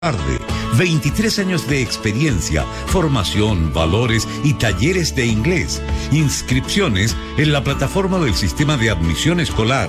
Tarde, 23 años de experiencia, formación, valores y talleres de inglés. Inscripciones en la plataforma del Sistema de Admisión Escolar.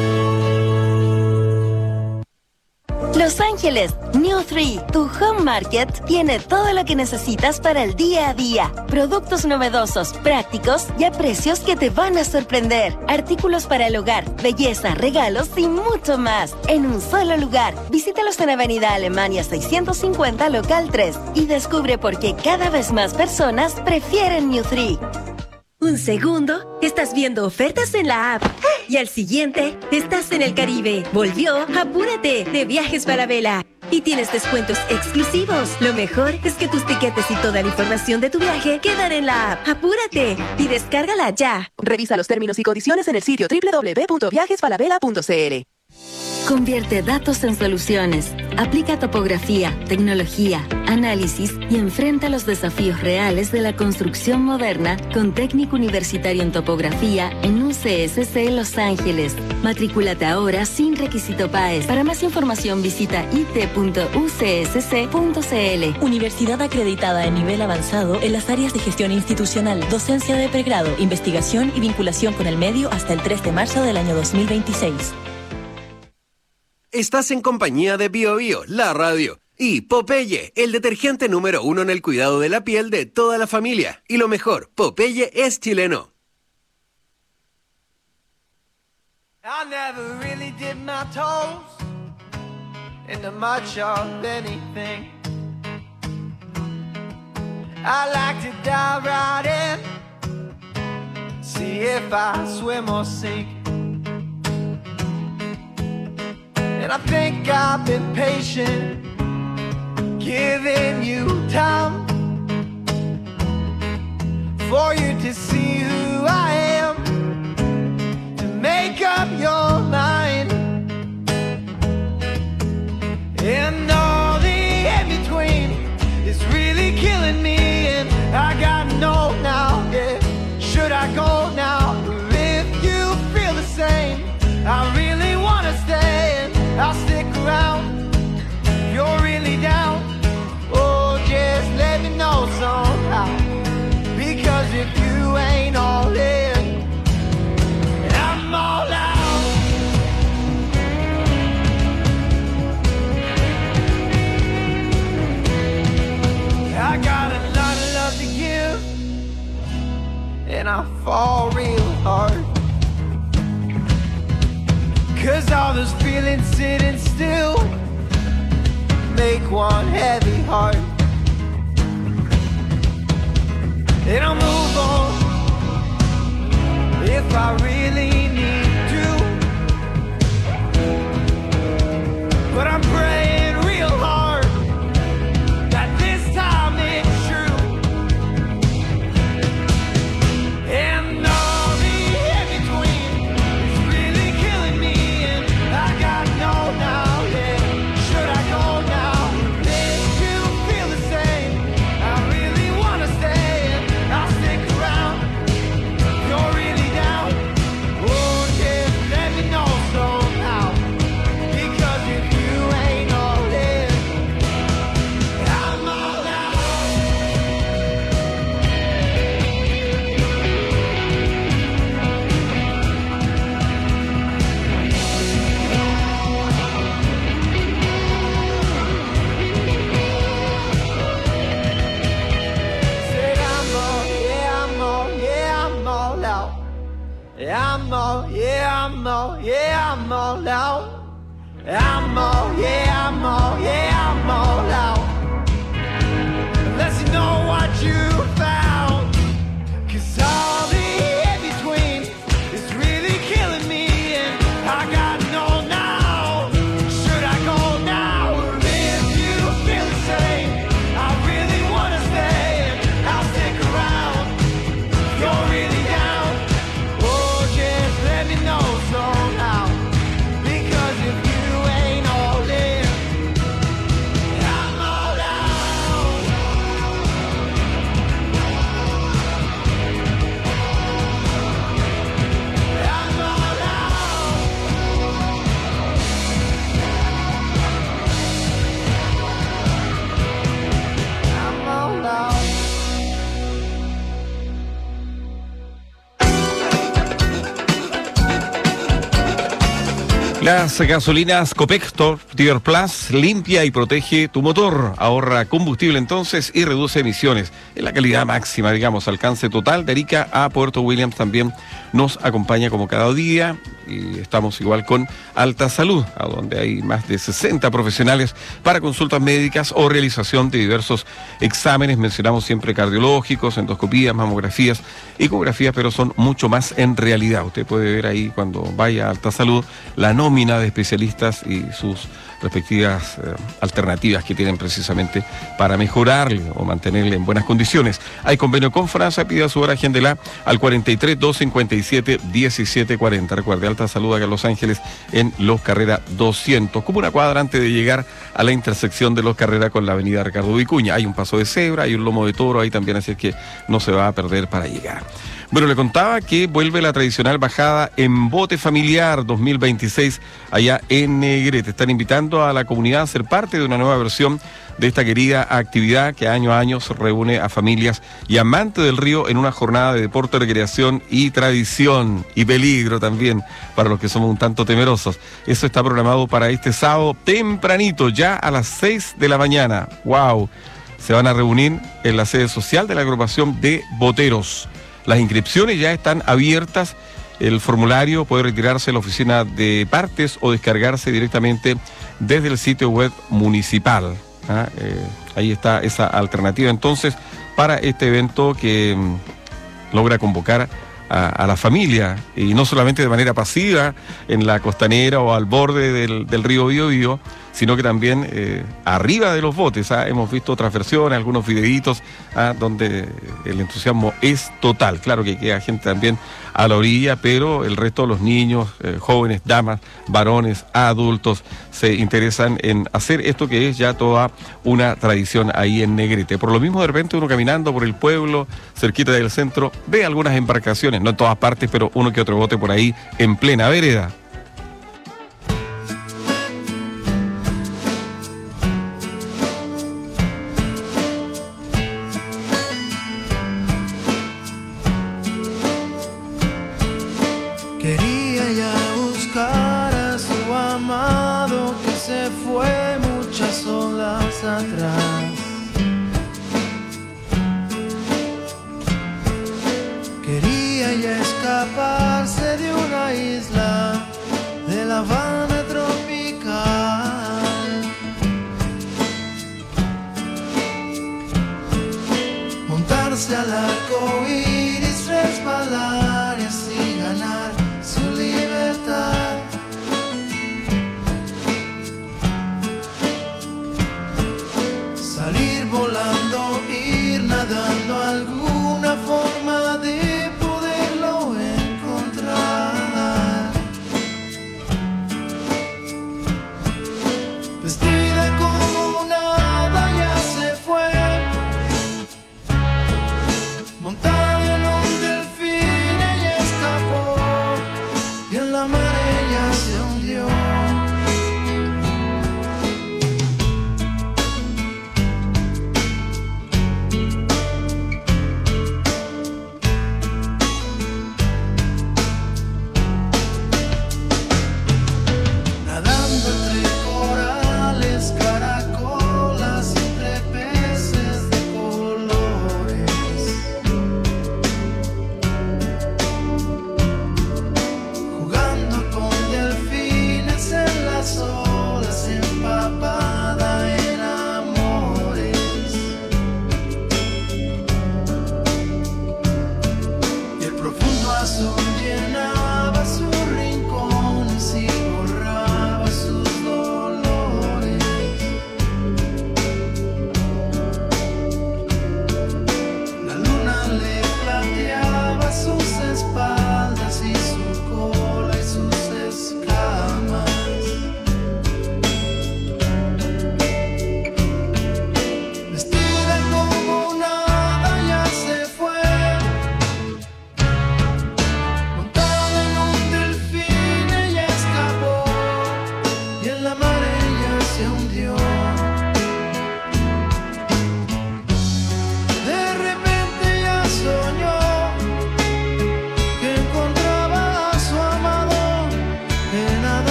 Los Ángeles, New 3, tu home market, tiene todo lo que necesitas para el día a día. Productos novedosos, prácticos y a precios que te van a sorprender. Artículos para el hogar, belleza, regalos y mucho más. En un solo lugar. Visítalos en Avenida Alemania 650, local 3. Y descubre por qué cada vez más personas prefieren New 3. Un segundo, estás viendo ofertas en la app. Y al siguiente, estás en el Caribe. Volvió Apúrate de Viajes Falabella. Y tienes descuentos exclusivos. Lo mejor es que tus tiquetes y toda la información de tu viaje quedan en la app. ¡Apúrate! Y descárgala ya. Revisa los términos y condiciones en el sitio www.viajesfalabella.cl. Convierte datos en soluciones. Aplica topografía, tecnología, análisis y enfrenta los desafíos reales de la construcción moderna con técnico universitario en topografía en UCSC Los Ángeles. Matrículate ahora sin requisito PAES. Para más información visita it.ucsc.cl. Universidad acreditada en nivel avanzado en las áreas de gestión institucional, docencia de pregrado, investigación y vinculación con el medio hasta el 3 de marzo del año 2026. Estás en compañía de Bio Bio, la radio, y Popeye, el detergente número 1 en el cuidado de la piel de toda la familia. Y lo mejor, Popeye es chileno. I never really did my toes into much of anything. I like to dive right in, see if I swim or sink. And I think I've been patient, giving you time for you to see who I am, to make up your mind. And all the in-between is really killing me, and I gotta know now, yeah, should I go now? If you feel the same, I really wanna stay, and I'll stick around if you're really down. Oh, just let me know somehow, because if you ain't all in, I'm all out. I got a lot of love to give, and I fall real hard, 'cause all those feelings sitting still make one heavy heart. And I'll move on if I really need to, but I'm praying real hard that this time it's true. And all the in-between is really killing me, and I gotta know now, yeah, should I go now? If you feel the same, I really wanna stay, and I'll stick around if you're really down. Oh, yeah, let me know somehow, because if you ain't all in, I'm all out. Said I'm all, yeah, I'm all, yeah, I'm all out. I'm all, yeah, I'm all, yeah, I'm all out. I'm all, yeah, I'm all, yeah, I'm all out. Unless you know what you found, 'cause all the in-between is really killing me, and I gotta know now, should I go now? If you feel the same, I really wanna stay, and I'll stick around if you're really down. Oh, just let me know somehow, because if you ain't all in, Las gasolinas Copec Top Tier Plus limpia y protege tu motor, ahorra combustible entonces y reduce emisiones. Es la calidad máxima, digamos, alcance total de Arica a Puerto Williams también nos acompaña como cada día y estamos igual con Alta Salud, a donde hay más de 60 profesionales para consultas médicas o realización de diversos exámenes. Mencionamos siempre cardiológicos, endoscopías, mamografías, ecografías, pero son mucho más en realidad. Usted puede ver ahí cuando vaya a Alta Salud la nómina de especialistas y sus respectivas alternativas que tienen precisamente para mejorarle o mantenerle en buenas condiciones. Hay convenio con Franza, pida su hora, agéndela al 43 257 1740. Recuerde, Alta Salud acá en Los Ángeles en Los Carrera 200, como una cuadra antes de llegar a la intersección de Los Carrera con la avenida Ricardo Vicuña. Hay un paso de cebra, hay un lomo de toro ahí también, así es que no se va a perder para llegar. Bueno, le contaba que vuelve la tradicional bajada en bote familiar 2026 allá en Negrete. Están invitando a la comunidad a ser parte de una nueva versión de esta querida actividad que año a año se reúne a familias y amantes del río en una jornada de deporte, recreación y tradición y peligro también para los que somos un tanto temerosos. Eso está programado para este sábado tempranito, ya a las 6 de la mañana. ¡Wow! Se van a reunir en la sede social de la agrupación de boteros. Las inscripciones ya están abiertas. El formulario puede retirarse en la oficina de partes o descargarse directamente desde el sitio web municipal. Ahí está esa alternativa entonces para este evento que logra convocar a la familia, y no solamente de manera pasiva en la costanera o al borde del río Biobío, sino que también arriba de los botes. Hemos visto otras versiones, algunos videitos donde el entusiasmo es total. Claro que queda gente también a la orilla, pero el resto de los niños, jóvenes, damas, varones, adultos, se interesan en hacer esto que es ya toda una tradición ahí en Negrete. Por lo mismo, de repente uno caminando por el pueblo, cerquita del centro, ve algunas embarcaciones, no en todas partes, pero uno que otro bote por ahí en plena vereda. Quería ya buscar a su amado que se fue muchas olas atrás. Quería ya escaparse de una isla de La Habana tropical. Montarse al arco iris